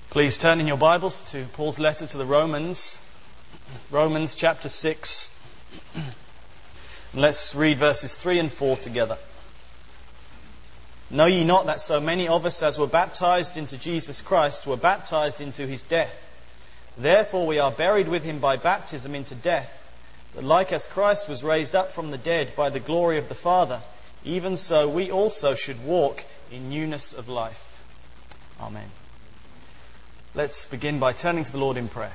Please turn in your Bibles to Paul's letter to the Romans, Romans chapter 6. Let's read verses 3 and 4 together. Know ye not that so many of us as were baptized into Jesus Christ were baptized into his death? Therefore we are buried with him by baptism into death, that like as Christ was raised up from the dead by the glory of the Father, even so we also should walk in newness of life. Amen. Let's begin by turning to the Lord in prayer.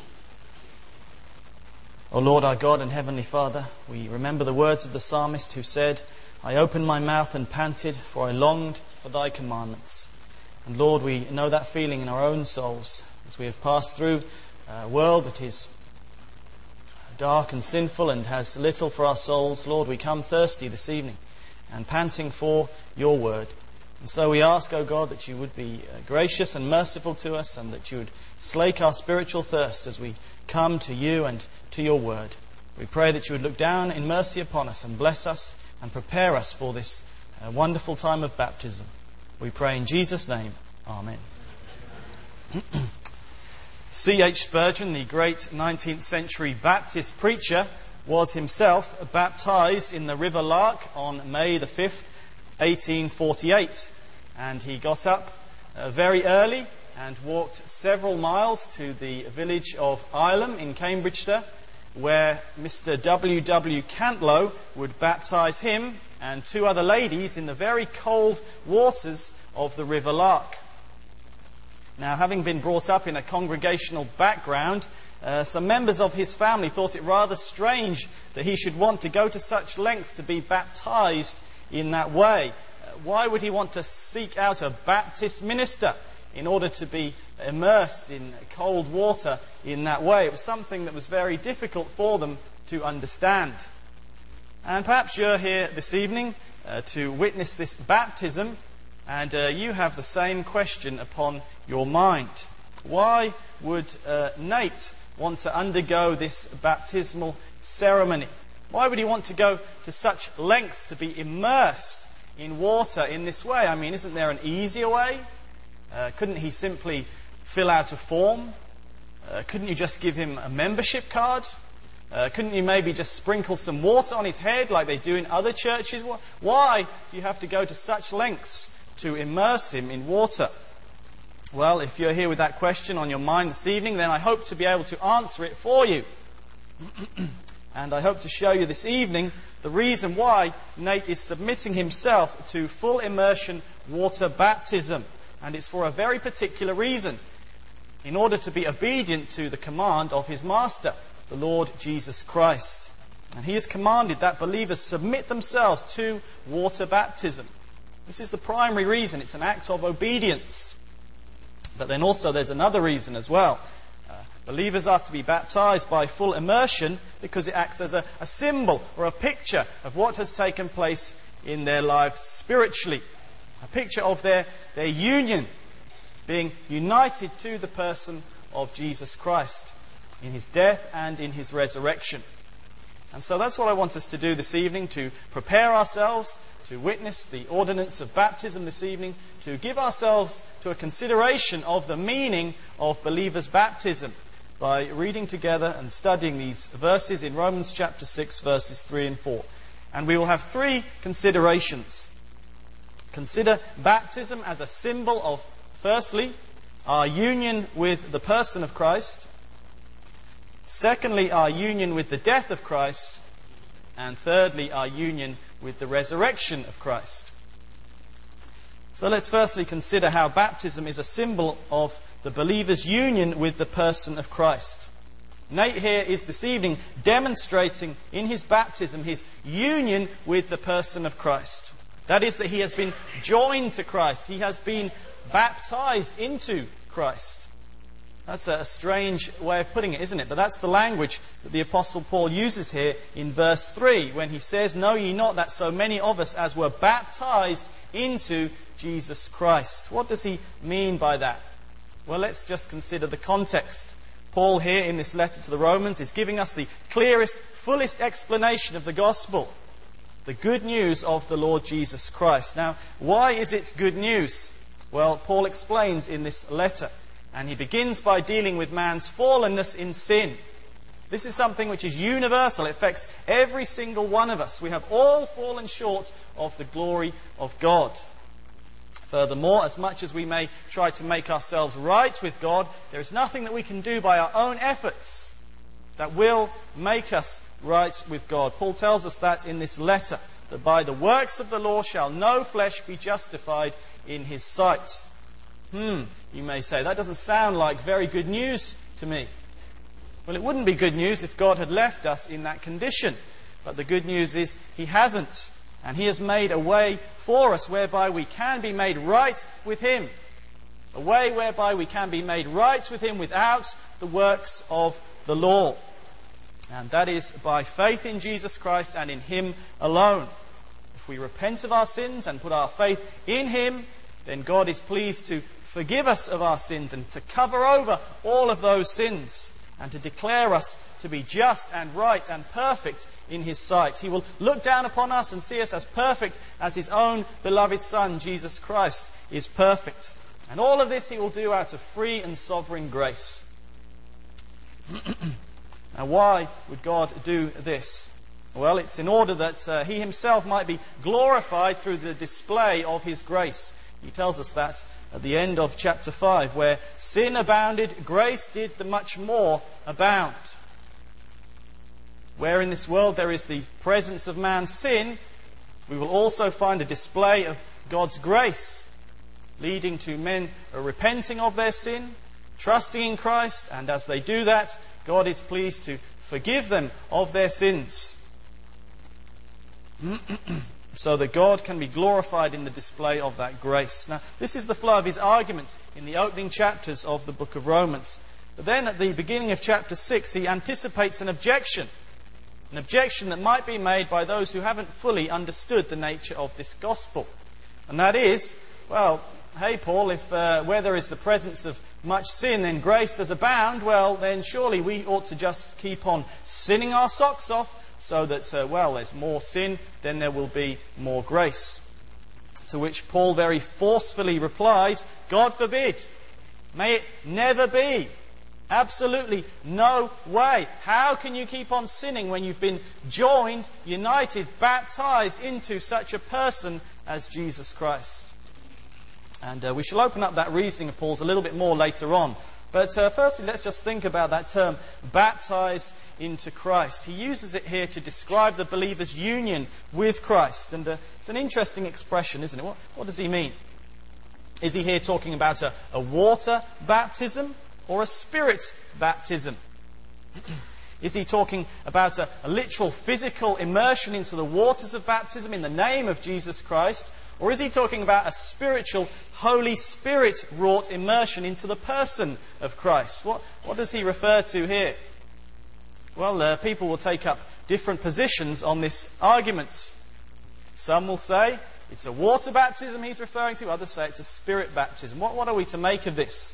O Lord, our God and Heavenly Father, we remember the words of the psalmist who said, I opened my mouth and panted, for I longed for thy commandments. And Lord, we know that feeling in our own souls as we have passed through a world that is dark and sinful and has little for our souls. Lord, we come thirsty this evening and panting for your word. And so we ask, O God, that you would be gracious and merciful to us, and that you would slake our spiritual thirst as we come to you and to your word. We pray that you would look down in mercy upon us and bless us and prepare us for this wonderful time of baptism. We pray in Jesus' name. Amen. C.H. Spurgeon, the great 19th century Baptist preacher, was himself baptized in the River Lark on May the 5th, 1848, and he got up very early and walked several miles to the village of Ileham in Cambridgeshire, where Mr. W.W. Cantlow would baptize him and two other ladies in the very cold waters of the River Lark. Now, having been brought up in a congregational background, some members of his family thought it rather strange that he should want to go to such lengths to be baptized in that way. Why would he want to seek out a Baptist minister in order to be immersed in cold water in that way? It was something that was very difficult for them to understand. And perhaps you're here this evening to witness this baptism, and you have the same question upon your mind. Why would Nate want to undergo this baptismal ceremony? Why would he want to go to such lengths to be immersed in water in this way? I mean, isn't there an easier way? Couldn't he simply fill out a form? Couldn't you just give him a membership card? Couldn't you maybe just sprinkle some water on his head like they do in other churches? Why do you have to go to such lengths to immerse him in water? Well, if you're here with that question on your mind this evening, then I hope to be able to answer it for you. And I hope to show you this evening the reason why Nate is submitting himself to full immersion water baptism. And it's for a very particular reason. In order to be obedient to the command of his Master, the Lord Jesus Christ. And he has commanded that believers submit themselves to water baptism. This is the primary reason. It's an act of obedience. But then also there's another reason as well. Believers are to be baptized by full immersion because it acts as a symbol or a picture of what has taken place in their lives spiritually. A picture of their union, being united to the person of Jesus Christ in his death and in his resurrection. And so that's what I want us to do this evening, to prepare ourselves to witness the ordinance of baptism this evening, to give ourselves to a consideration of the meaning of believers' baptism, by reading together and studying these verses in Romans chapter 6, verses 3 and 4. And we will have three considerations. Consider baptism as a symbol of, firstly, our union with the person of Christ. Secondly, our union with the death of Christ. And thirdly, our union with the resurrection of Christ. So let's firstly consider how baptism is a symbol of the believer's union with the person of Christ. Nate here is this evening demonstrating in his baptism his union with the person of Christ. That is, that he has been joined to Christ. He has been baptized into Christ. That's a strange way of putting it, isn't it? But that's the language that the Apostle Paul uses here in verse 3 when he says, Know ye not that so many of us as were baptized into Jesus Christ? What does he mean by that? Well, let's just consider the context. Paul here in this letter to the Romans is giving us the clearest, fullest explanation of the gospel. The good news of the Lord Jesus Christ. Now, why is it good news? Well, Paul explains in this letter. And he begins by dealing with man's fallenness in sin. This is something which is universal. It affects every single one of us. We have all fallen short of the glory of God. Furthermore, as much as we may try to make ourselves right with God, there is nothing that we can do by our own efforts that will make us right with God. Paul tells us that in this letter, that by the works of the law shall no flesh be justified in his sight. You may say, that doesn't sound like very good news to me. Well, it wouldn't be good news if God had left us in that condition. But the good news is he hasn't. And he has made a way for us whereby we can be made right with him. A way whereby we can be made right with him without the works of the law. And that is by faith in Jesus Christ and in him alone. If we repent of our sins and put our faith in him, then God is pleased to forgive us of our sins and to cover over all of those sins and to declare us to be just and right and perfect in his sight. He will look down upon us and see us as perfect as his own beloved Son, Jesus Christ, is perfect. And all of this he will do out of free and sovereign grace. Now, why would God do this? Well, it's in order that he himself might be glorified through the display of his grace. He tells us that at the end of chapter 5, where sin abounded, grace did the much more abound. Where in this world there is the presence of man's sin, we will also find a display of God's grace, leading to men repenting of their sin, trusting in Christ, and as they do that, God is pleased to forgive them of their sins. So that God can be glorified in the display of that grace. Now, this is the flow of his arguments in the opening chapters of the book of Romans. But then at the beginning of chapter 6, he anticipates an objection. An objection that might be made by those who haven't fully understood the nature of this gospel. And that is, well, hey Paul, if where there is the presence of much sin, then grace does abound, well, then surely we ought to just keep on sinning our socks off, so that, there's more sin, then there will be more grace. To which Paul very forcefully replies, God forbid. May it never be. Absolutely no way. How can you keep on sinning when you've been joined, united, baptized into such a person as Jesus Christ? And we shall open up that reasoning of Paul's a little bit more later on. But firstly, let's just think about that term, baptized into Christ. He uses it here to describe the believer's union with Christ. And it's an interesting expression, isn't it? What does he mean? Is he here talking about a water baptism or a spirit baptism? Is he talking about a literal physical immersion into the waters of baptism in the name of Jesus Christ? Or is he talking about a spiritual, Holy Spirit-wrought immersion into the person of Christ? What does he refer to here? Well, people will take up different positions on this argument. Some will say it's a water baptism he's referring to. Others say it's a spirit baptism. What are we to make of this?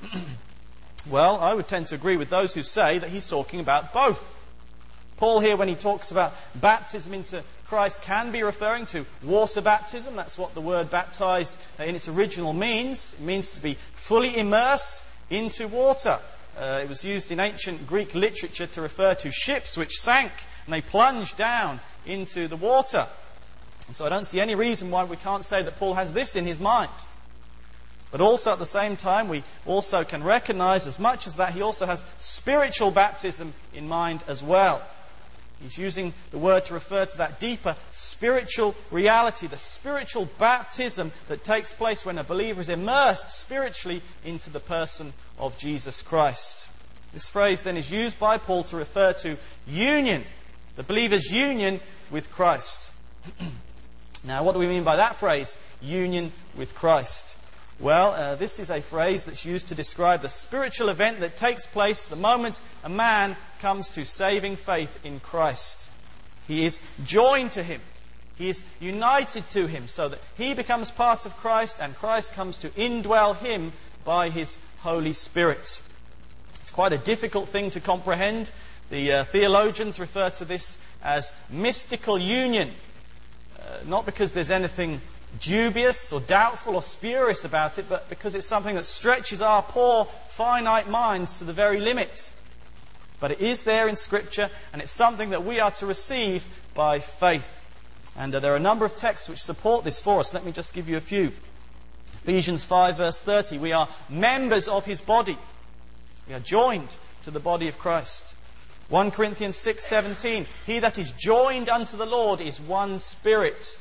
Well, I would tend to agree with those who say that he's talking about both. Paul here, when he talks about baptism into Christ, can be referring to water baptism. That's what the word baptized in its original means. It means to be fully immersed into water. It was used in ancient Greek literature to refer to ships which sank and they plunged down into the water. And so I don't see any reason why we can't say that Paul has this in his mind. But also at the same time, we also can recognize, as much as that, he also has spiritual baptism in mind as well. He's using the word to refer to that deeper spiritual reality, the spiritual baptism that takes place when a believer is immersed spiritually into the person of Jesus Christ. This phrase then is used by Paul to refer to union, the believer's union with Christ. Now, what do we mean by that phrase, union with Christ? Well, this is a phrase that's used to describe the spiritual event that takes place the moment a man comes to saving faith in Christ. He is joined to him. He is united to him so that he becomes part of Christ and Christ comes to indwell him by his Holy Spirit. It's quite a difficult thing to comprehend. The theologians refer to this as mystical union. Not because there's anything dubious or doubtful or spurious about it, but because it's something that stretches our poor, finite minds to the very limit. But it is there in Scripture, and it's something that we are to receive by faith. And there are a number of texts which support this for us. Let me just give you a few. Ephesians 5 verse 30, we are members of his body. We are joined to the body of Christ. 1 Corinthians 6:17, he that is joined unto the Lord is one spirit.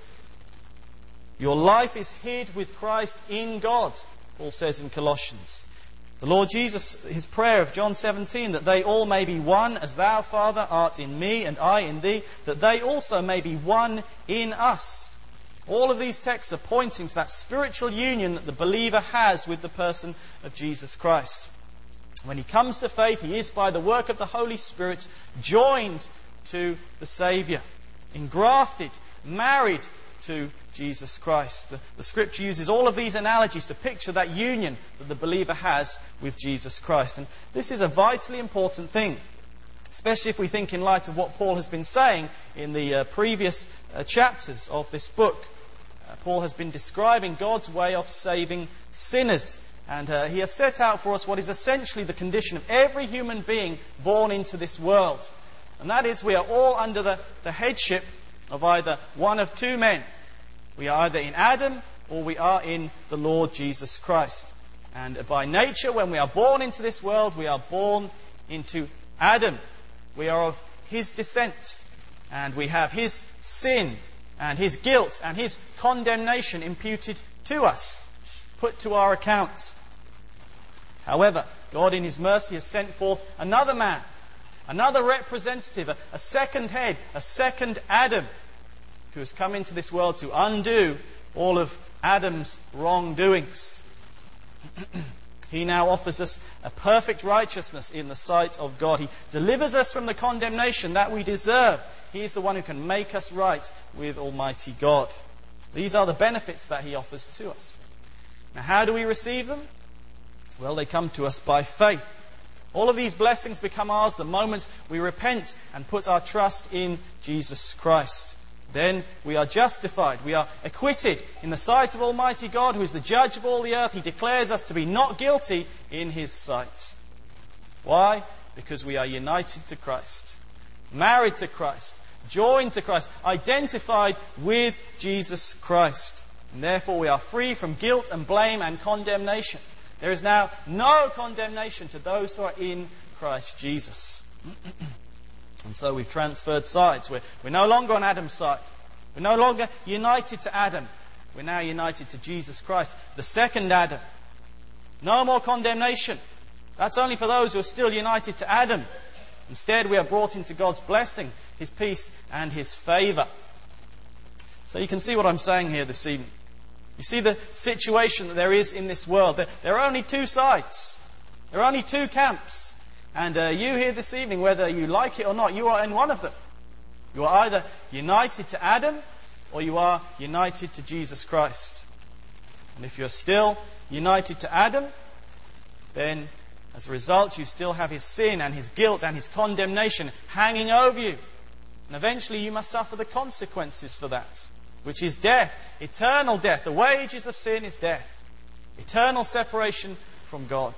Your life is hid with Christ in God, Paul says in Colossians. The Lord Jesus, his prayer of John 17, that they all may be one, as thou, Father, art in me and I in thee, that they also may be one in us. All of these texts are pointing to that spiritual union that the believer has with the person of Jesus Christ. When he comes to faith, he is, by the work of the Holy Spirit, joined to the Saviour, engrafted, married to Jesus Christ. The Scripture uses all of these analogies to picture that union that the believer has with Jesus Christ. And this is a vitally important thing, especially if we think in light of what Paul has been saying in the previous chapters of this book. Paul has been describing God's way of saving sinners. And he has set out for us what is essentially the condition of every human being born into this world. And that is, we are all under the headship of either one of two men. We are either in Adam or we are in the Lord Jesus Christ. And by nature, when we are born into this world, we are born into Adam. We are of his descent. And we have his sin and his guilt and his condemnation imputed to us, put to our account. However, God in his mercy has sent forth another man, another representative, a second head, a second Adam, who has come into this world to undo all of Adam's wrongdoings. He now offers us a perfect righteousness in the sight of God. He delivers us from the condemnation that we deserve. He is the one who can make us right with Almighty God. These are the benefits that he offers to us. Now, how do we receive them? Well, they come to us by faith. All of these blessings become ours the moment we repent and put our trust in Jesus Christ. Then we are justified. We are acquitted in the sight of Almighty God, who is the judge of all the earth. He declares us to be not guilty in his sight. Why? Because we are united to Christ, married to Christ, joined to Christ, identified with Jesus Christ. And therefore we are free from guilt and blame and condemnation. There is now no condemnation to those who are in Christ Jesus. And so we've transferred sides. We're no longer on Adam's side. We're no longer united to Adam. We're now united to Jesus Christ, the second Adam. No more condemnation. That's only for those who are still united to Adam. Instead, we are brought into God's blessing, his peace and his favour. So you can see what I'm saying here this evening. You see the situation that there is in this world. There are only two sides. There are only two camps. And you here this evening, whether you like it or not, you are in one of them. You are either united to Adam or you are united to Jesus Christ. And if you're still united to Adam, then as a result you still have his sin and his guilt and his condemnation hanging over you. And eventually you must suffer the consequences for that, which is death, eternal death. The wages of sin is death, eternal separation from God.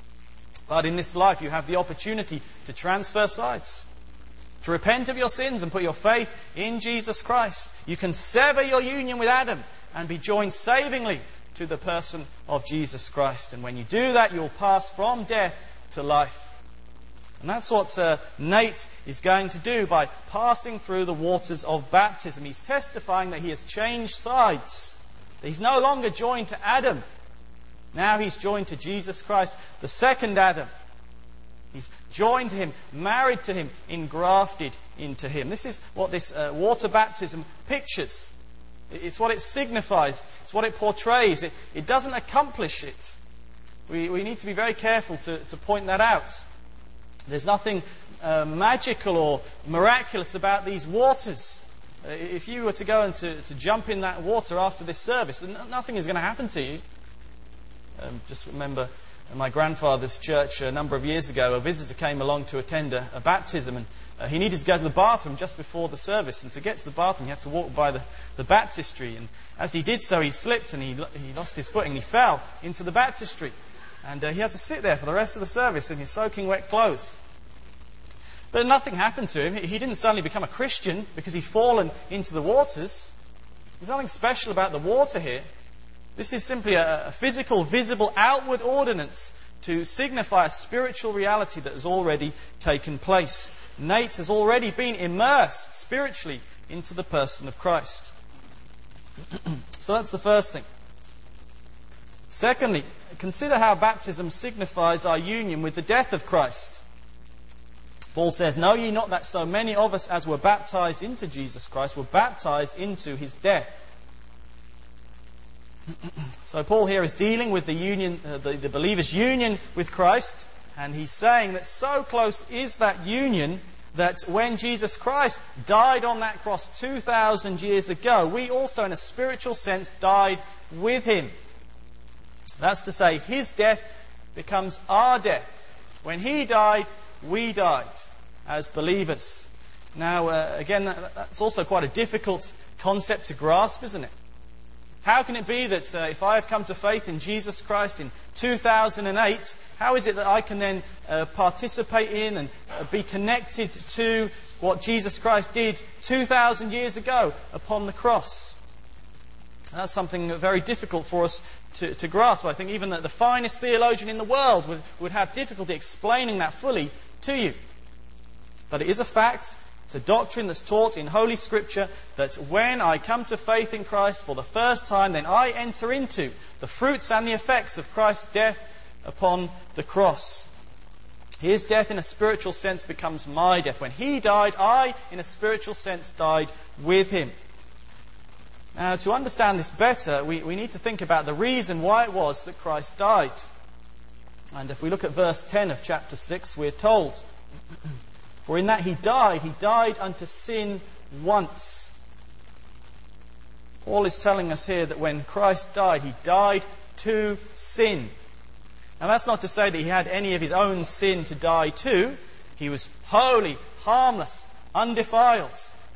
But in this life you have the opportunity to transfer sides, to repent of your sins and put your faith in Jesus Christ. You can sever your union with Adam and be joined savingly to the person of Jesus Christ. And when you do that, you'll pass from death to life. And that's what Nate is going to do by passing through the waters of baptism. He's testifying that he has changed sides. That he's no longer joined to Adam. Now he's joined to Jesus Christ, the second Adam. He's joined to him, married to him, engrafted into him. This is what this water baptism pictures. It's what it signifies. It's what it portrays. It doesn't accomplish it. We need to be very careful to point that out. There's nothing magical or miraculous about these waters. If you were to go and to jump in that water after this service, then nothing is going to happen to you. Just remember At my grandfather's church a number of years ago, a visitor came along to attend a baptism, and he needed to go to the bathroom just before the service. And to get to the bathroom, he had to walk by the baptistry. And as he did so, he slipped and he lost his footing and he fell into the baptistry. And he had to sit there for the rest of the service in his soaking wet clothes. But nothing happened to him. He didn't suddenly become a Christian because he'd fallen into the waters. There's nothing special about the water here. This is simply a physical, visible, outward ordinance to signify a spiritual reality that has already taken place. Nate has already been immersed spiritually into the person of Christ. So that's the first thing. Secondly, consider how baptism signifies our union with the death of Christ. Paul says, "Know ye not that so many of us as were baptized into Jesus Christ were baptized into his death?" So Paul here is dealing with the union, the believer's union with Christ, and he's saying that so close is that union that when Jesus Christ died on that cross 2,000 years ago, we also in a spiritual sense died with him. That's to say, his death becomes our death. When he died, we died as believers. Now, again, that's also quite a difficult concept to grasp, isn't it? How can it be that if I have come to faith in Jesus Christ in 2008, how is it that I can then participate in and be connected to what Jesus Christ did 2,000 years ago upon the cross? That's something very difficult for us to grasp. I think even the finest theologian in the world would have difficulty explaining that fully to you. But it is a fact. It's a doctrine that's taught in Holy Scripture that when I come to faith in Christ for the first time, then I enter into the fruits and the effects of Christ's death upon the cross. His death in a spiritual sense becomes my death. When he died, I, in a spiritual sense, died with him. Now, to understand this better, we need to think about the reason why it was that Christ died. And if we look at verse 10 of chapter 6, we're told, "For in that he died unto sin once." Paul is telling us here that when Christ died, he died to sin. Now that's not to say that he had any of his own sin to die to. He was holy, harmless, undefiled.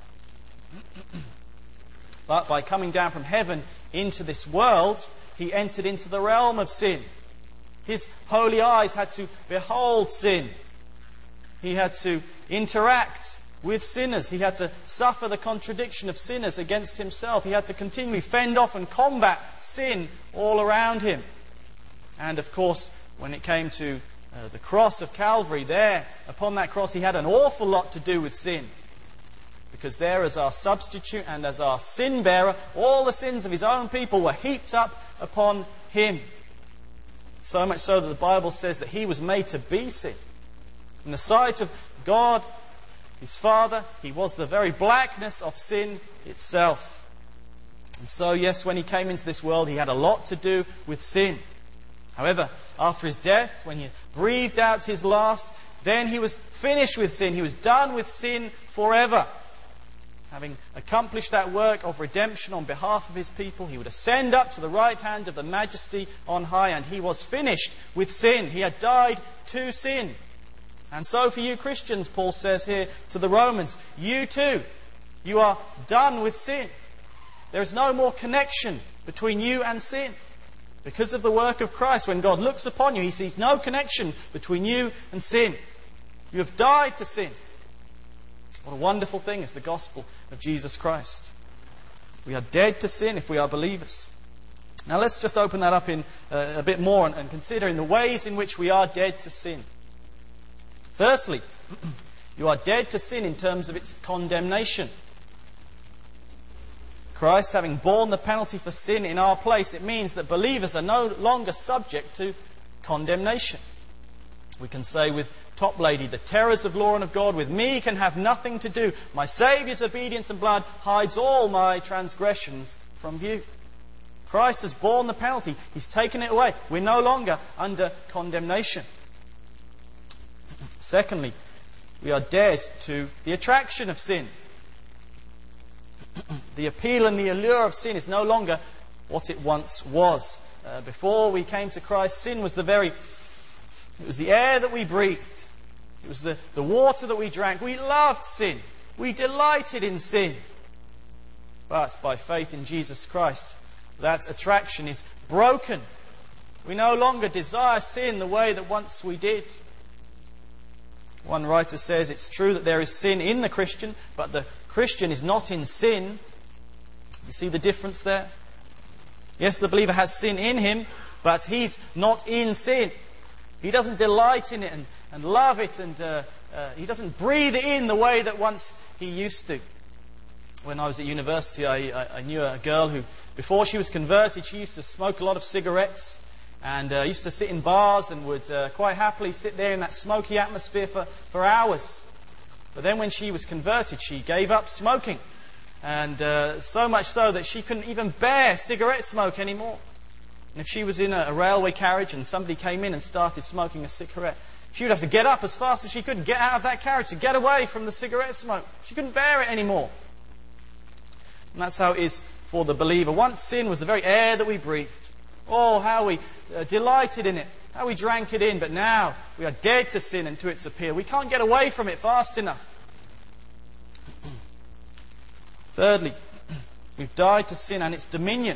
But by coming down from heaven into this world, he entered into the realm of sin. His holy eyes had to behold sin. He had to interact with sinners. He had to suffer the contradiction of sinners against himself. He had to continually fend off and combat sin all around him. And of course, when it came to the cross of Calvary, there, upon that cross, he had an awful lot to do with sin. Because there, as our substitute and as our sin bearer, all the sins of his own people were heaped up upon him. So much so that the Bible says that he was made to be sin. In the sight of God, his Father, he was the very blackness of sin itself. And so, yes, when he came into this world, he had a lot to do with sin. However, after his death, when he breathed out his last, then he was finished with sin. He was done with sin forever. Having accomplished that work of redemption on behalf of his people, he would ascend up to the right hand of the Majesty on high, and he was finished with sin. He had died to sin. And so for you Christians, Paul says here to the Romans, you too, you are done with sin. There is no more connection between you and sin. Because of the work of Christ, when God looks upon you, he sees no connection between you and sin. You have died to sin. What a wonderful thing is the gospel of Jesus Christ. We are dead to sin if we are believers. Now let's just open that up in a bit more and consider in the ways in which we are dead to sin. Firstly, you are dead to sin in terms of its condemnation. Christ having borne the penalty for sin in our place, it means that believers are no longer subject to condemnation. We can say with Toplady, the terrors of law and of God with me can have nothing to do. My Saviour's obedience and blood hides all my transgressions from view. Christ has borne the penalty. He's taken it away. We're no longer under condemnation. Secondly, we are dead to the attraction of sin. The appeal and the allure of sin is no longer what it once was. Before we came to Christ, sin was the very It was the air that we breathed. It was the water that we drank. We loved sin. We delighted in sin. But by faith in Jesus Christ, that attraction is broken. We no longer desire sin the way that once we did. One writer says it's true that there is sin in the Christian, but the Christian is not in sin. You see the difference there? Yes, the believer has sin in him, but he's not in sin. He doesn't delight in it and love it, and he doesn't breathe it in the way that once he used to. When I was at university, I knew a girl who, before she was converted, she used to smoke a lot of cigarettes and used to sit in bars and would quite happily sit there in that smoky atmosphere for hours. But then when she was converted, she gave up smoking. And so much so that she couldn't even bear cigarette smoke anymore. And if she was in a railway carriage and somebody came in and started smoking a cigarette, she would have to get up as fast as she could and get out of that carriage to get away from the cigarette smoke. She couldn't bear it anymore. And that's how it is for the believer. Once sin was the very air that we breathed. Oh, how we delighted in it. How we drank it in. But now we are dead to sin and to its appeal. We can't get away from it fast enough. Thirdly, we've died to sin and its dominion.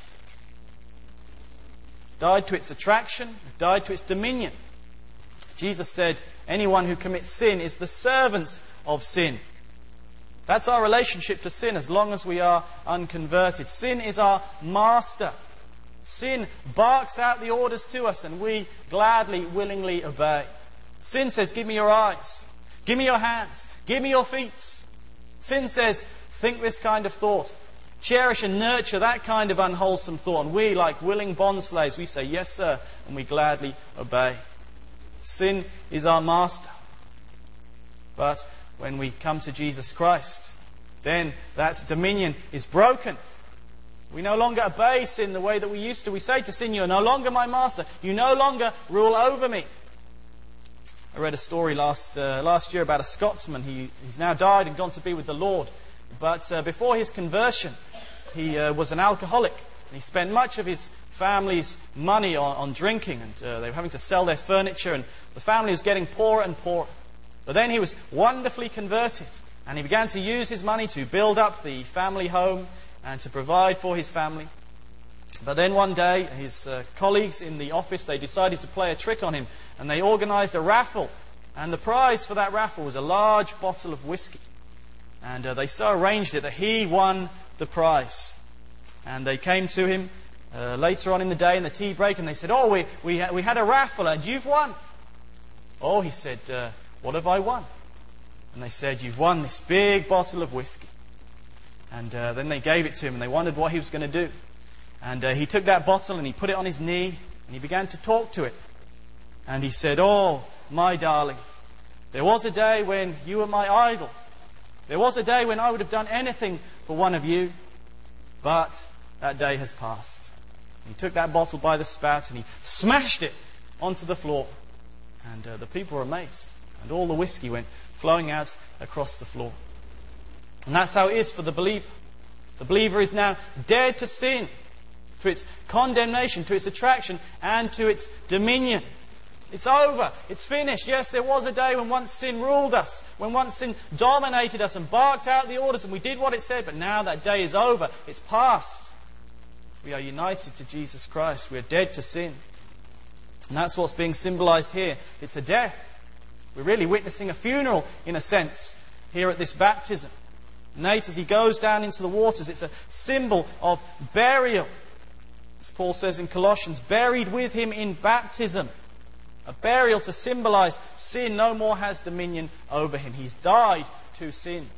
Died to its attraction. We've died to its dominion. Jesus said, anyone who commits sin is the servant of sin. That's our relationship to sin as long as we are unconverted. Sin is our master. Sin barks out the orders to us and we gladly, willingly obey. Sin says, give me your eyes. Give me your hands. Give me your feet. Sin says, think this kind of thought. Cherish and nurture that kind of unwholesome thought. And we, like willing bondslaves, we say, yes, sir, and we gladly obey. Sin is our master. But when we come to Jesus Christ, then that dominion is broken. We no longer obey sin the way that we used to. We say to sin, you are no longer my master. You no longer rule over me. I read a story last year about a Scotsman. He's now died and gone to be with the Lord. But before his conversion, he was an alcoholic. And he spent much of his family's money on drinking. And they were having to sell their furniture. And the family was getting poorer and poorer. But then he was wonderfully converted. And he began to use his money to build up the family home and to provide for his family. But then one day, his colleagues in the office, they decided to play a trick on him. And they organised a raffle. And the prize for that raffle was a large bottle of whiskey. And they so arranged it that he won the prize. And they came to him later on in the day in the tea break and they said, oh, we had a raffle and you've won. Oh, he said, what have I won? And they said, you've won this big bottle of whiskey. And then they gave it to him and they wondered what he was going to do. And he took that bottle and he put it on his knee and he began to talk to it. And he said, oh, my darling, there was a day when you were my idol. There was a day when I would have done anything for one of you. But that day has passed. He took that bottle by the spout and he smashed it onto the floor. And the people were amazed. And all the whiskey went flowing out across the floor. And that's how it is for the believer. The believer is now dead to sin, to its condemnation, to its attraction, and to its dominion. It's over. It's finished. Yes, there was a day when once sin ruled us, when once sin dominated us and barked out the orders and we did what it said, but now that day is over. It's past. We are united to Jesus Christ. We are dead to sin. And that's what's being symbolized here. It's a death. We're really witnessing a funeral, in a sense, here at this baptism. Nate, as he goes down into the waters, it's a symbol of burial. As Paul says in Colossians, buried with him in baptism. A burial to symbolize sin no more has dominion over him. He's died to sin.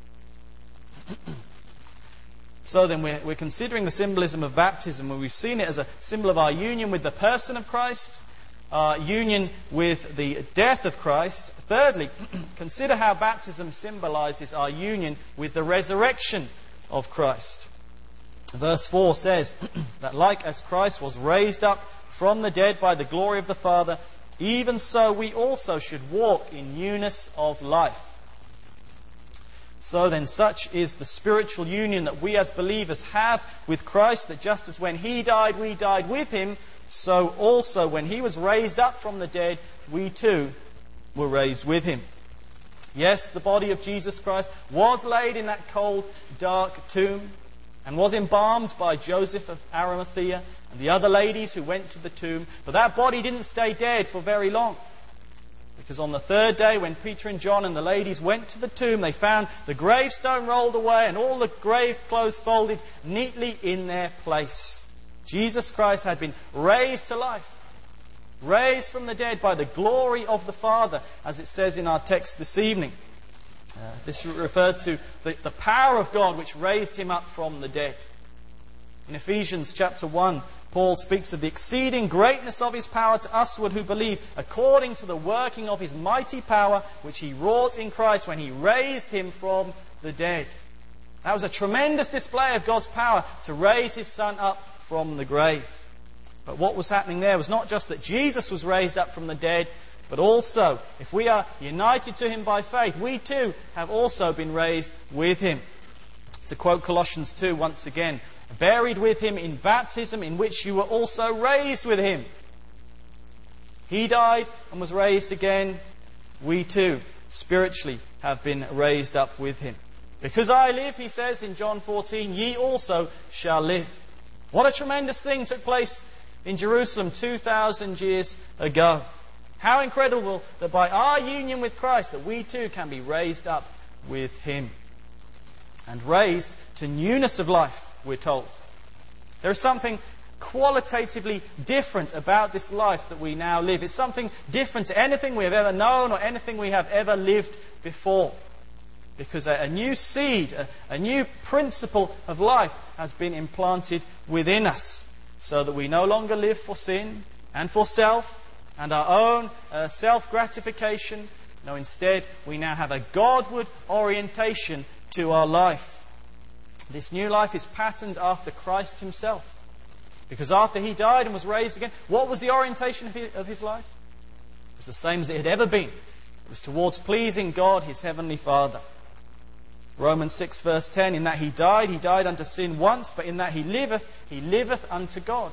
So then we're considering the symbolism of baptism, where we've seen it as a symbol of our union with the person of Christ, our union with the death of Christ. Thirdly, consider how baptism symbolizes our union with the resurrection of Christ. Verse 4 says that like as Christ was raised up from the dead by the glory of the Father, even so we also should walk in newness of life. So then, such is the spiritual union that we as believers have with Christ, that just as when He died, we died with Him, so also when he was raised up from the dead, we too were raised with him. Yes, the body of Jesus Christ was laid in that cold, dark tomb and was embalmed by Joseph of Arimathea and the other ladies who went to the tomb. But that body didn't stay dead for very long. Because on the third day, when Peter and John and the ladies went to the tomb, they found the gravestone rolled away and all the grave clothes folded neatly in their place. Jesus Christ had been raised to life, raised from the dead by the glory of the Father, as it says in our text this evening. This refers to the power of God which raised him up from the dead. In Ephesians chapter 1, Paul speaks of the exceeding greatness of his power to usward who believe, according to the working of his mighty power, which he wrought in Christ when he raised him from the dead. That was a tremendous display of God's power to raise his Son up from the grave. But what was happening there was not just that Jesus was raised up from the dead, but also, if we are united to him by faith, we too have also been raised with him. To quote Colossians 2 once again, buried with him in baptism, in which you were also raised with him. He died and was raised again. We too, spiritually, have been raised up with him. Because I live, he says in John 14, ye also shall live. What a tremendous thing took place in Jerusalem 2,000 years ago. How incredible that by our union with Christ that we too can be raised up with him. And raised to newness of life, we're told. There is something qualitatively different about this life that we now live. It's something different to anything we have ever known or anything we have ever lived before. Because a new seed, a new principle of life has been implanted within us. So that we no longer live for sin and for self and our own self-gratification. No, instead we now have a Godward orientation to our life. This new life is patterned after Christ himself. Because after he died and was raised again, what was the orientation of his life? It was the same as it had ever been. It was towards pleasing God, his heavenly Father. Romans 6 verse 10, in that he died unto sin once, but in that he liveth unto God.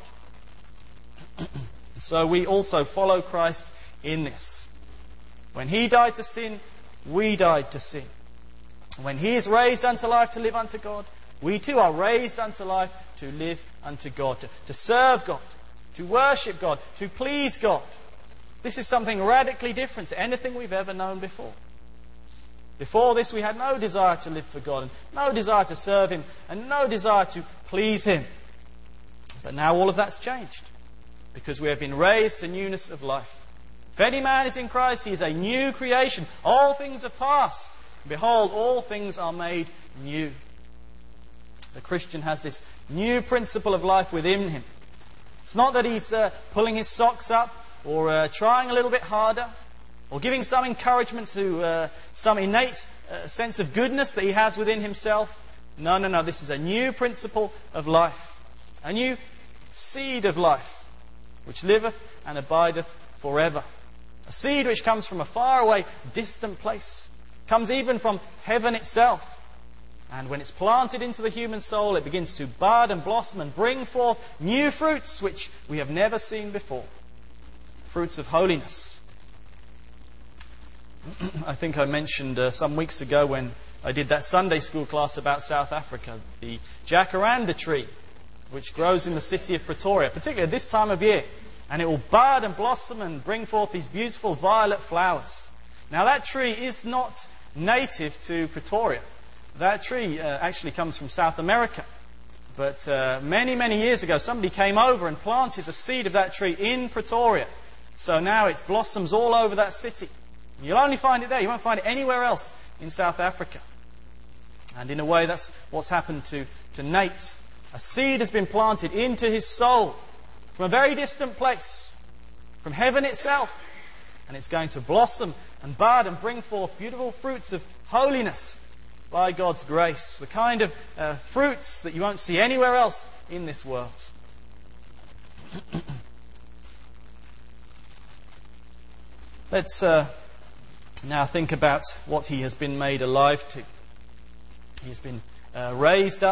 So we also follow Christ in this. When he died to sin, we died to sin. When he is raised unto life to live unto God, we too are raised unto life to live unto God, to serve God, to worship God, to please God. This is something radically different to anything we've ever known before. Before this, we had no desire to live for God, and no desire to serve him, and no desire to please him. But now all of that's changed, because we have been raised to newness of life. If any man is in Christ, he is a new creation. All things have passed. Behold, all things are made new. The Christian has this new principle of life within him. It's not that he's pulling his socks up or trying a little bit harder or giving some encouragement to some innate sense of goodness that he has within himself. No. This is a new principle of life. A new seed of life which liveth and abideth forever. A seed which comes from a faraway, distant place. Comes even from heaven itself. And when it's planted into the human soul, it begins to bud and blossom and bring forth new fruits which we have never seen before. Fruits of holiness. I think I mentioned some weeks ago when I did that Sunday school class about South Africa, the jacaranda tree, which grows in the city of Pretoria, particularly at this time of year. And it will bud and blossom and bring forth these beautiful violet flowers. Now that tree is not native to Pretoria. That tree actually comes from South America. But many years ago, somebody came over and planted the seed of that tree in Pretoria. So now it blossoms all over that city. You'll only find it there. You won't find it anywhere else in South Africa. And in a way, that's what's happened to Nate. A seed has been planted into his soul from a very distant place, from heaven itself. And it's going to blossom and bud and bring forth beautiful fruits of holiness by God's grace. The kind of fruits that you won't see anywhere else in this world. Let's now think about what he has been made alive to. He has been raised up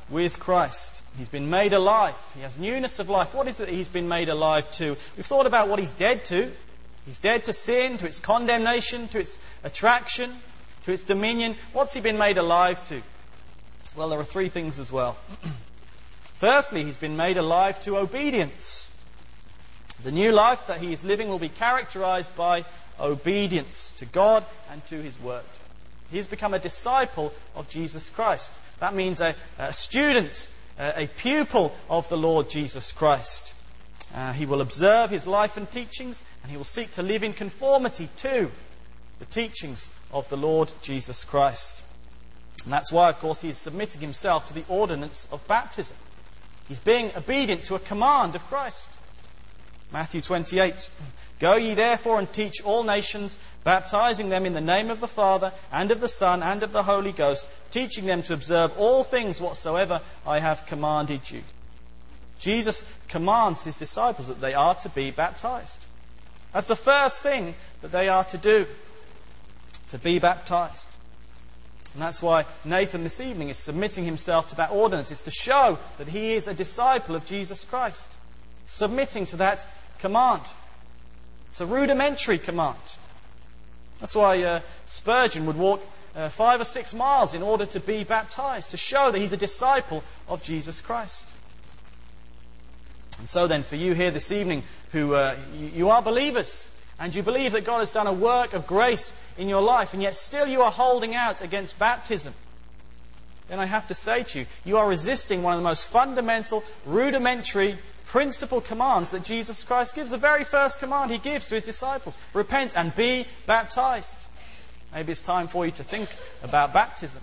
with Christ. He's been made alive. He has newness of life. What is it that he's been made alive to? We've thought about what he's dead to. He's dead to sin, to its condemnation, to its attraction, to its dominion. What's he been made alive to? Well, there are three things as well. Firstly, he's been made alive to obedience. The new life that he is living will be characterized by obedience to God and to his word. He has become a disciple of Jesus Christ. That means a student, a pupil of the Lord Jesus Christ. He will observe his life and teachings, and he will seek to live in conformity to the teachings of the Lord Jesus Christ. And that's why, of course, he is submitting himself to the ordinance of baptism. He's being obedient to a command of Christ. Matthew 28. Go ye therefore and teach all nations, baptizing them in the name of the Father, and of the Son, and of the Holy Ghost, teaching them to observe all things whatsoever I have commanded you. Jesus commands his disciples that they are to be baptized. That's the first thing that they are to do, to be baptized. And that's why Nathan this evening is submitting himself to that ordinance. It's to show that he is a disciple of Jesus Christ, submitting to that command. It's a rudimentary command. That's why Spurgeon would walk 5 or 6 miles in order to be baptized, to show that he's a disciple of Jesus Christ. And so then, for you here this evening, who you are believers, and you believe that God has done a work of grace in your life, and yet still you are holding out against baptism, then I have to say to you, you are resisting one of the most fundamental, rudimentary, principal commands that Jesus Christ gives. The very first command he gives to his disciples: repent and be baptized. Maybe it's time for you to think about baptism.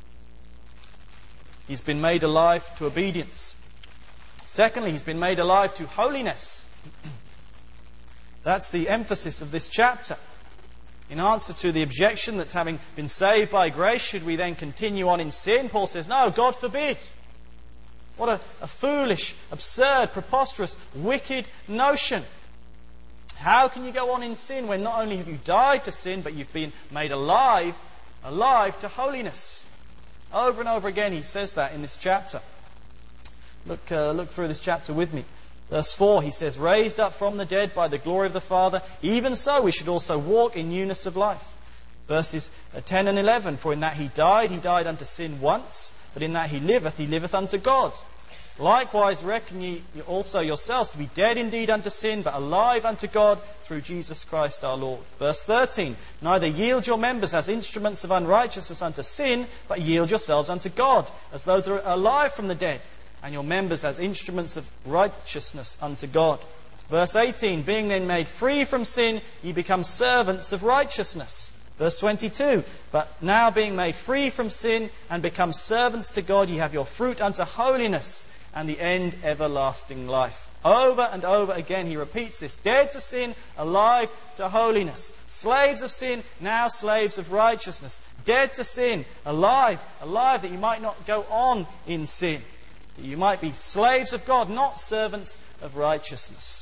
He's been made alive to obedience. Secondly, he's been made alive to holiness. That's the emphasis of this chapter. In answer to the objection that having been saved by grace, should we then continue on in sin? Paul says, no, God forbid. What a foolish, absurd, preposterous, wicked notion. How can you go on in sin when not only have you died to sin, but you've been made alive to holiness? Over and over again he says that in this chapter. Look through this chapter with me. Verse 4, he says, raised up from the dead by the glory of the Father, even so we should also walk in newness of life. Verses 10 and 11, for in that he died unto sin once, but in that he liveth unto God. Likewise reckon ye also yourselves to be dead indeed unto sin, but alive unto God through Jesus Christ our Lord. Verse 13, neither yield your members as instruments of unrighteousness unto sin, but yield yourselves unto God, as though they are alive from the dead, and your members as instruments of righteousness unto God. Verse 18, being then made free from sin, ye become servants of righteousness. Verse 22, but now being made free from sin and become servants to God, ye have your fruit unto holiness, and the end everlasting life. Over and over again he repeats this: dead to sin, alive to holiness. Slaves of sin, now slaves of righteousness. Dead to sin, alive that you might not go on in sin. That you might be slaves of God, not servants of righteousness.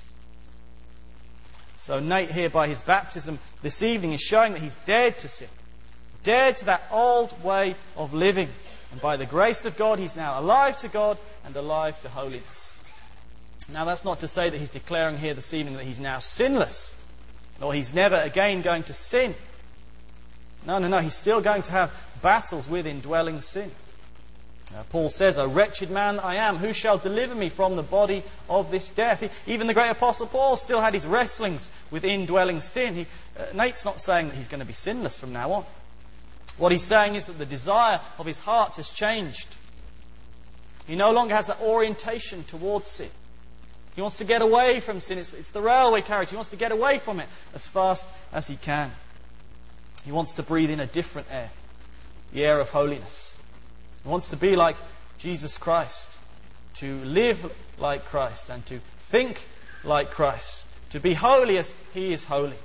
So Nate here, by his baptism this evening, is showing that he's dead to sin. Dead to that old way of living. And by the grace of God, he's now alive to God and alive to holiness. Now that's not to say that he's declaring here this evening that he's now sinless, or he's never again going to sin. No. He's still going to have battles with indwelling sin. Paul says, O wretched man I am, who shall deliver me from the body of this death? Even the great apostle Paul still had his wrestlings with indwelling sin. Nate's not saying that he's going to be sinless from now on. What he's saying is that the desire of his heart has changed. He no longer has that orientation towards sin. He wants to get away from sin. It's the railway carriage. He wants to get away from it as fast as he can. He wants to breathe in a different air, the air of holiness. He wants to be like Jesus Christ, to live like Christ, and to think like Christ, to be holy as he is holy.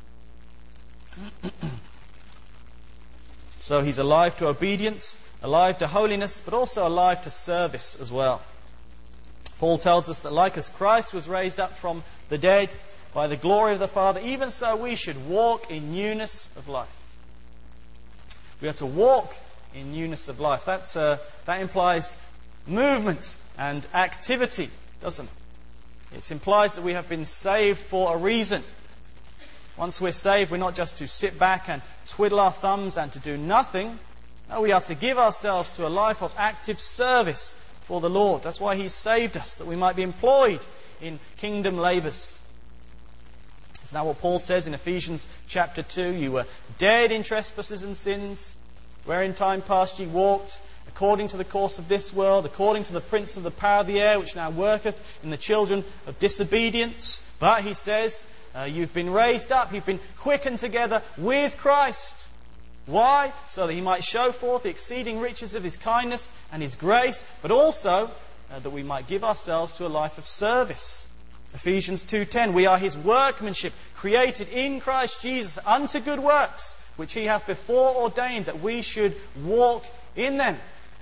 So he's alive to obedience, alive to holiness, but also alive to service as well. Paul tells us that like as Christ was raised up from the dead by the glory of the Father, even so we should walk in newness of life. We are to walk in newness of life. That implies movement and activity, doesn't it? It implies that we have been saved for a reason. Once we're saved, we're not just to sit back and twiddle our thumbs and to do nothing. No, we are to give ourselves to a life of active service for the Lord. That's why He saved us, that we might be employed in kingdom labours. Isn't that what Paul says in Ephesians chapter 2? You were dead in trespasses and sins, where in time past ye walked, according to the course of this world, according to the prince of the power of the air, which now worketh in the children of disobedience. But, he says, you've been raised up, you've been quickened together with Christ. Why? So that He might show forth the exceeding riches of His kindness and His grace, but also that we might give ourselves to a life of service. Ephesians 2:10, we are His workmanship, created in Christ Jesus unto good works, which He hath before ordained that we should walk in them.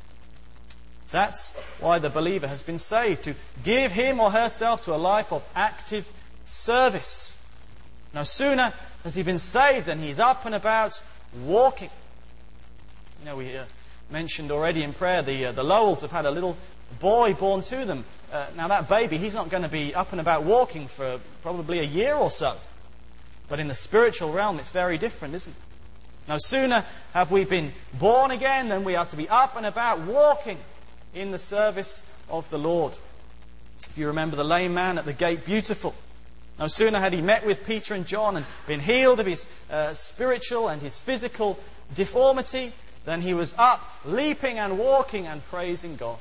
That's why the believer has been saved, to give him or herself to a life of active service. No sooner has he been saved than he's up and about walking. You know, we mentioned already in prayer the Lowells have had a little boy born to them. Now that baby, he's not going to be up and about walking for probably a year or so. But in the spiritual realm, it's very different, isn't it? No sooner have we been born again than we are to be up and about walking in the service of the Lord. If you remember the lame man at the gate beautiful, no sooner had he met with Peter and John and been healed of his spiritual and his physical deformity, than he was up, leaping and walking and praising God.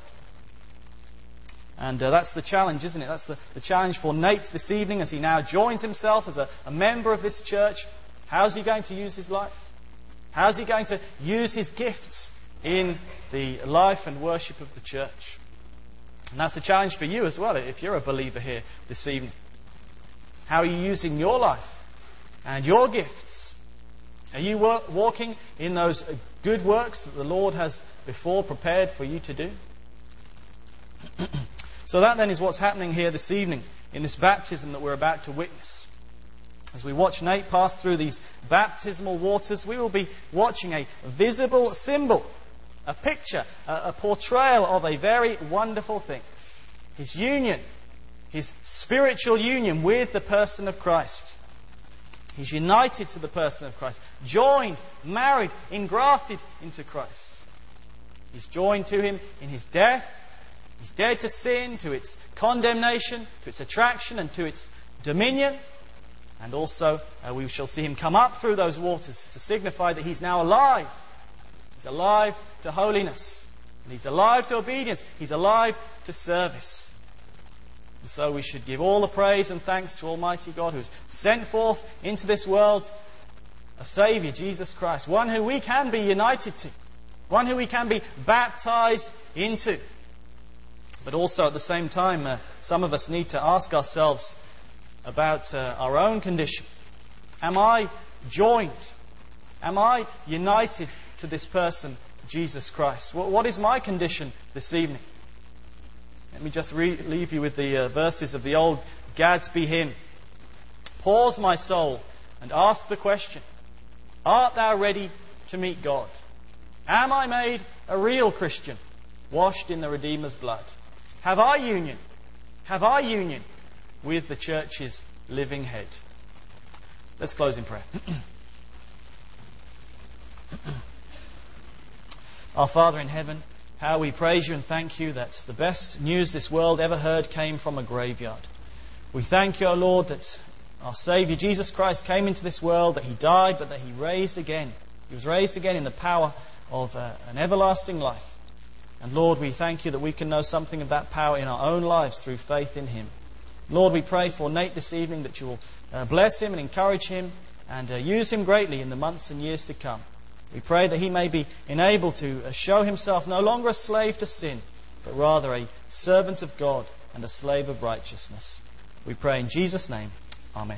And that's the challenge, isn't it? That's the challenge for Nate this evening as he now joins himself as a member of this church. How's he going to use his life? How's he going to use his gifts in the life and worship of the church? And that's a challenge for you as well, if you're a believer here this evening. How are you using your life and your gifts? Are you walking in those good works that the Lord has before prepared for you to do? So that then is what's happening here this evening in this baptism that we're about to witness. As we watch Nate pass through these baptismal waters, we will be watching a visible symbol, a picture, a portrayal of a very wonderful thing. His union, his spiritual union with the person of Christ. He's united to the person of Christ, joined, married, engrafted into Christ. He's joined to Him in His death. He's dead to sin, to its condemnation, to its attraction and to its dominion. And also we shall see Him come up through those waters to signify that He's now alive. He's alive to holiness. And He's alive to obedience. He's alive to service. And so we should give all the praise and thanks to Almighty God, who's sent forth into this world a Saviour, Jesus Christ. One who we can be united to. One who we can be baptized into. But also at the same time, some of us need to ask ourselves about our own condition. Am I joined? Am I united to this person, Jesus Christ? What is my condition this evening? Let me just leave you with the verses of the old Gadsby hymn. Pause, my soul, and ask the question, art thou ready to meet God? Am I made a real Christian, washed in the Redeemer's blood? Have I union? Have I union with the church's living head? Let's close in prayer. Our Father in heaven, how we praise You and thank You that the best news this world ever heard came from a graveyard. We thank You, O Lord, that our Saviour Jesus Christ came into this world, that He died, but that He raised again. He was raised again in the power of an everlasting life. And Lord, we thank You that we can know something of that power in our own lives through faith in Him. Lord, we pray for Nate this evening that You will bless him and encourage him and use him greatly in the months and years to come. We pray that he may be enabled to show himself no longer a slave to sin, but rather a servant of God and a slave of righteousness. We pray in Jesus' name. Amen.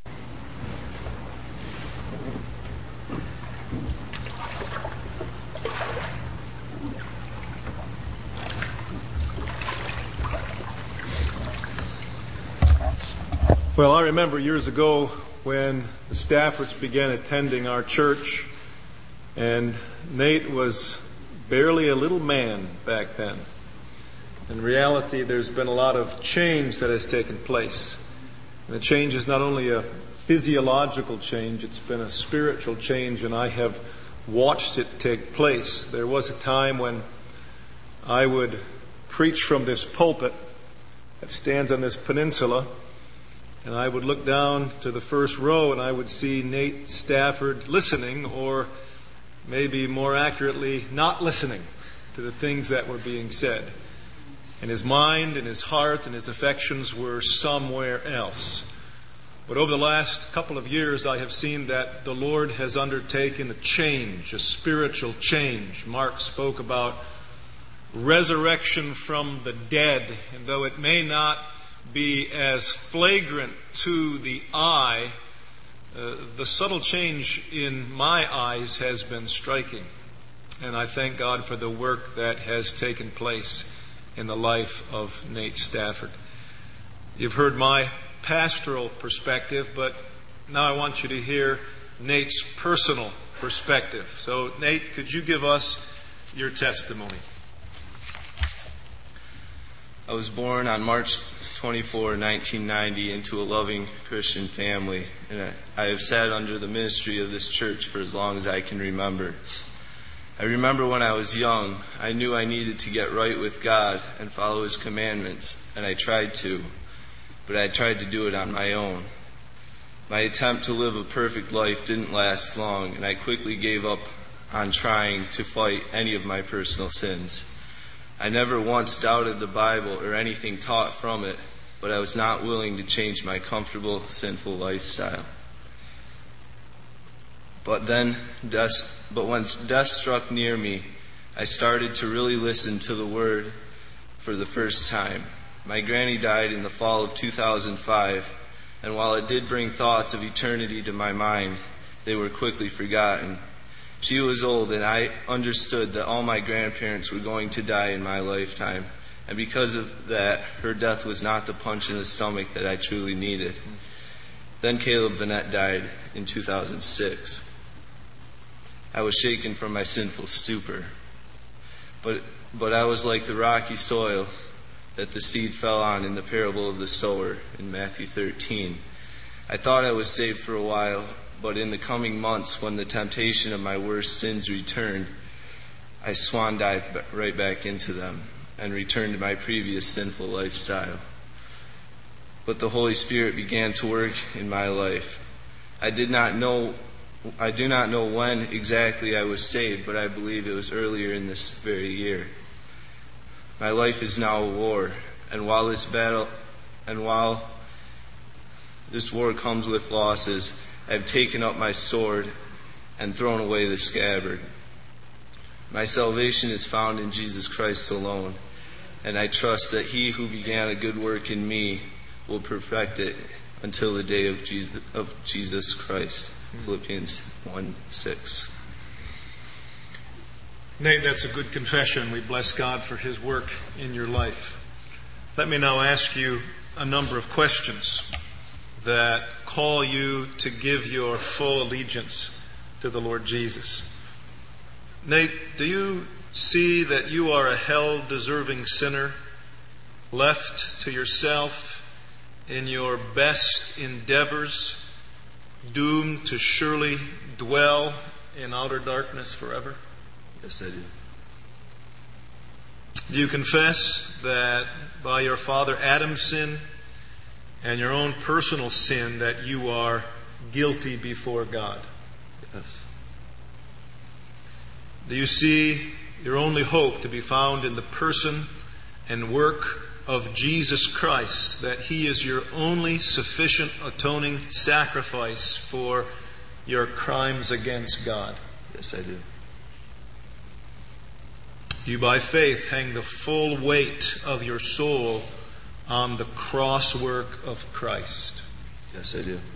Well, I remember years ago when the Staffords began attending our church, and Nate was barely a little man back then. In reality, there's been a lot of change that has taken place. And the change is not only a physiological change, it's been a spiritual change, and I have watched it take place. There was a time when I would preach from this pulpit that stands on this peninsula, and I would look down to the first row and I would see Nate Stafford listening, or maybe more accurately, not listening to the things that were being said. And his mind and his heart and his affections were somewhere else. But over the last couple of years, I have seen that the Lord has undertaken a change, a spiritual change. Mark spoke about resurrection from the dead. And though it may not be as flagrant to the eye, the subtle change in my eyes has been striking. And I thank God for the work that has taken place in the life of Nate Stafford. You've heard my pastoral perspective, but now I want you to hear Nate's personal perspective. So, Nate, could you give us your testimony? I was born on March 24, 1990, into a loving Christian family, and I have sat under the ministry of this church for as long as I can remember. I remember when I was young, I knew I needed to get right with God and follow His commandments, and I tried to, but I tried to do it on my own. My attempt to live a perfect life didn't last long, and I quickly gave up on trying to fight any of my personal sins. I never once doubted the Bible or anything taught from it, but I was not willing to change my comfortable, sinful lifestyle. But when death struck near me, I started to really listen to the Word for the first time. My granny died in the fall of 2005, and while it did bring thoughts of eternity to my mind, they were quickly forgotten. She was old, and I understood that all my grandparents were going to die in my lifetime, and because of that, her death was not the punch in the stomach that I truly needed. Then Caleb Vanette died in 2006. I was shaken from my sinful stupor, but I was like the rocky soil that the seed fell on in the parable of the sower in Matthew 13. I thought I was saved for a while, but in the coming months, when the temptation of my worst sins returned, I swan dived right back into them and returned to my previous sinful lifestyle. But the Holy Spirit began to work in my life. I do not know when exactly I was saved, but I believe it was earlier in this very year. My life is now a war, and while this war comes with losses, I have taken up my sword and thrown away the scabbard. My salvation is found in Jesus Christ alone, and I trust that He who began a good work in me will perfect it until the day of Jesus Christ. Philippians 1:6. Nate, that's a good confession. We bless God for His work in your life. Let me now ask you a number of questions that call you to give your full allegiance to the Lord Jesus. Nate, do you see that you are a hell-deserving sinner, left to yourself in your best endeavors, doomed to surely dwell in outer darkness forever? Yes, I do. Do you confess that by your father Adam's sin and your own personal sin that you are guilty before God? Yes. Do you see your only hope to be found in the person and work of Jesus Christ, that He is your only sufficient atoning sacrifice for your crimes against God? Yes, I do. You by faith hang the full weight of your soul on the cross work of Christ? Yes, I do.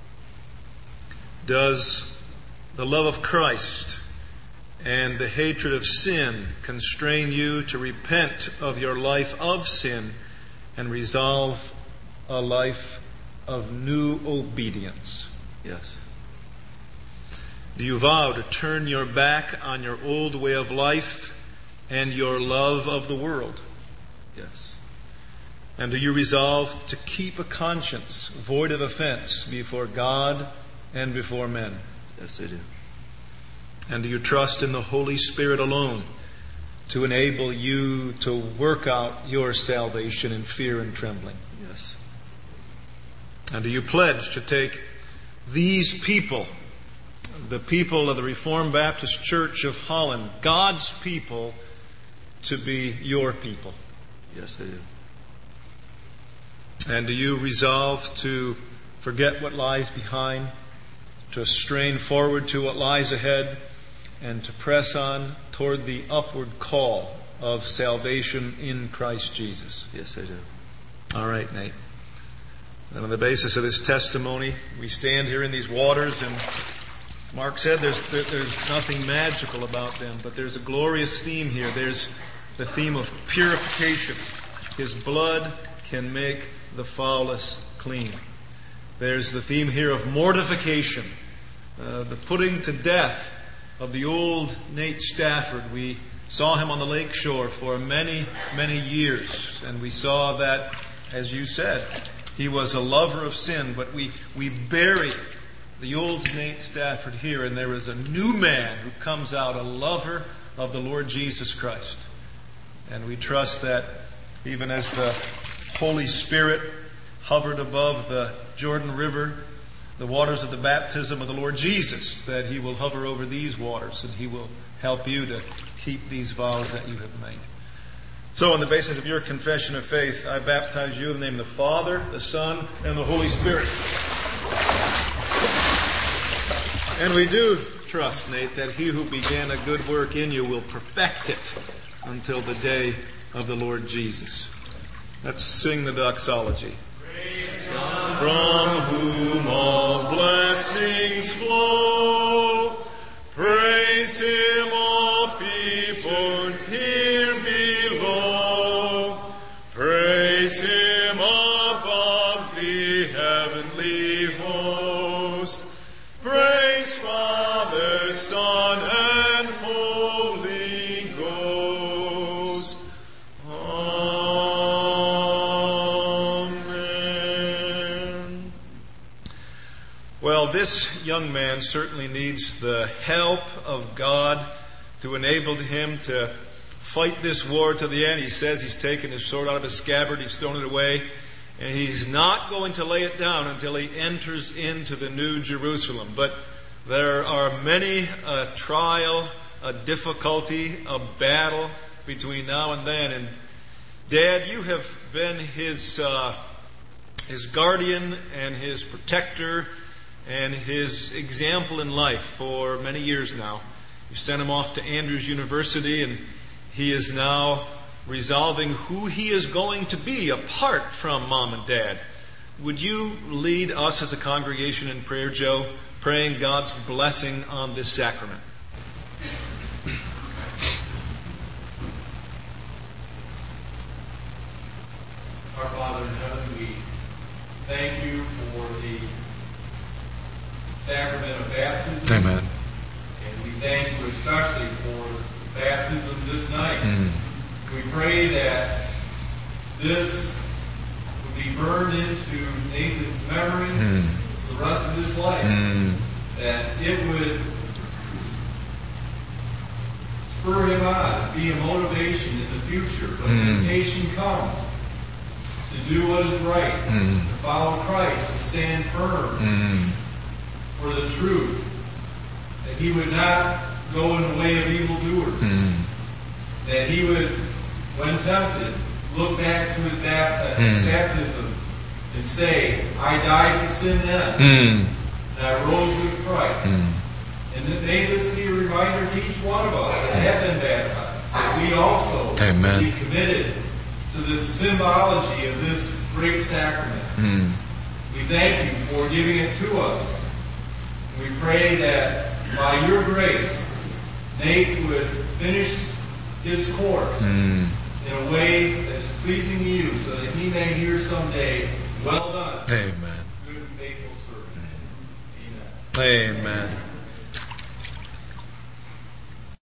Does the love of Christ and the hatred of sin constrain you to repent of your life of sin and resolve a life of new obedience? Yes. Do you vow to turn your back on your old way of life and your love of the world? Yes. And do you resolve to keep a conscience void of offense before God and before men? Yes, I do. And do you trust in the Holy Spirit alone to enable you to work out your salvation in fear and trembling? Yes. And do you pledge to take these people, the people of the Reformed Baptist Church of Holland, God's people, to be your people? Yes, I do. And do you resolve to forget what lies behind, to strain forward to what lies ahead, and to press on toward the upward call of salvation in Christ Jesus? Yes, I do. All right, Nate. And on the basis of this testimony, we stand here in these waters, and Mark said there's nothing magical about them, but there's a glorious theme here. There's the theme of purification. His blood can make the foulest clean. There's the theme here of mortification, the putting to death of the old Nate Stafford. We saw him on the lake shore for many, many years, and we saw that, as you said, he was a lover of sin, but we buried the old Nate Stafford here, and there is a new man who comes out, a lover of the Lord Jesus Christ. And we trust that even as the Holy Spirit hovered above the Jordan River, the waters of the baptism of the Lord Jesus, that He will hover over these waters and He will help you to keep these vows that you have made. So on the basis of your confession of faith, I baptize you in the name of the Father, the Son, and the Holy Spirit. And we do trust, Nate, that He who began a good work in you will perfect it until the day of the Lord Jesus. Let's sing the doxology. From whom all blessings flow, praise Him, all people here below. Praise Him above the heavenly host. Praise Father, Son, and Holy Ghost. Amen. Well, this young man certainly needs the help of God to enable him to fight this war to the end. He says he's taken his sword out of his scabbard, he's thrown it away, and he's not going to lay it down until he enters into the New Jerusalem. But there are many a trial, a difficulty, a battle between now and then. And Dad, you have been his guardian and his protector and his example in life for many years now. You sent him off to Andrews University, and he is now resolving who he is going to be apart from Mom and Dad. Would you lead us as a congregation in prayer, Joe, praying God's blessing on this sacrament? Our Father in heaven, we thank you for the sacrament of baptism. Amen. And we thank you especially for baptism this night. We pray that this would be burned into Nathan's memory for the rest of his life. That it would spur him on, be a motivation in the future when temptation comes to do what is right, to follow Christ, to stand firm for the truth. That he would not go in the way of evildoers. That he would, when tempted, look back to his baptism and say, I died to sin then, and I rose with Christ. And that may this be a reminder to each one of us that have been baptized, that we also be committed to the symbology of this great sacrament. We thank you for giving it to us. We pray that by your grace, Nate would finish his course in a way that is pleasing to you, so that he may hear someday, well done, Amen. good and faithful servant. Amen. Amen.